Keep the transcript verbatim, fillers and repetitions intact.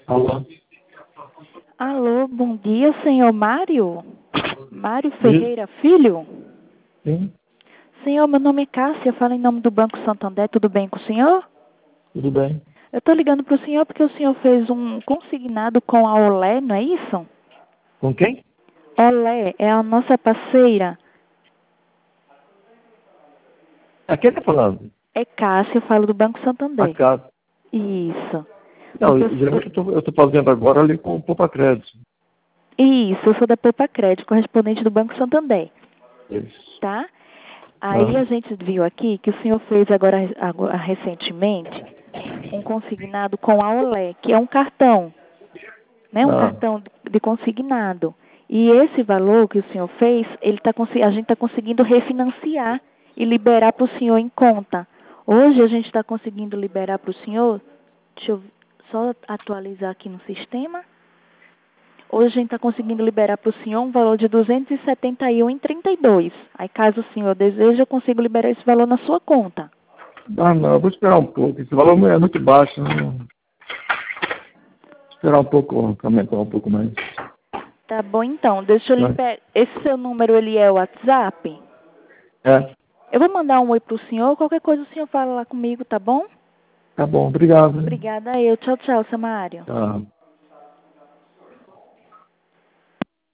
Alô? Alô, bom dia, senhor Mário? Mário Ferreira Filho? Sim, Senhor, meu nome é Cássia, eu falo em nome do Banco Santander, tudo bem com o senhor? tudo bem. Eu estou ligando para o senhor porque o senhor fez um consignado com a Olé, não é isso? Com quem? Olé é a nossa parceira. A quem tá falando? É Cássia, eu falo do Banco A Santander. casa. Isso. Não, Porque eu geralmente sou... eu tô, eu tô fazendo agora ali com o Poupa Crédito. Isso, eu sou da Poupa Crédito, correspondente do Banco Santander. Isso. Tá? Aí Ah, a gente viu aqui que o senhor fez agora, agora recentemente um consignado com a Olé, que é um cartão, né? Um ah, cartão de consignado. E esse valor que o senhor fez, ele tá, a gente está conseguindo refinanciar e liberar para o senhor em conta. Hoje a gente está conseguindo liberar para o senhor, deixa eu só atualizar aqui no sistema. Hoje a gente está conseguindo liberar para o senhor um valor de duzentos e setenta e um vírgula trinta e dois. Aí caso o senhor deseje, eu consigo liberar esse valor na sua conta. ah, não, eu vou esperar um pouco. Esse valor é muito baixo. Não. Vou esperar um pouco, aumentar um pouco mais. Tá bom então, deixa eu lhe Vai. pe... Esse seu número, ele é o WhatsApp? É, Eu vou mandar um oi pro senhor, qualquer coisa o senhor fala lá comigo, tá bom? tá bom, obrigado. Hein? Obrigada eu. Tchau, tchau, Samário. Tá.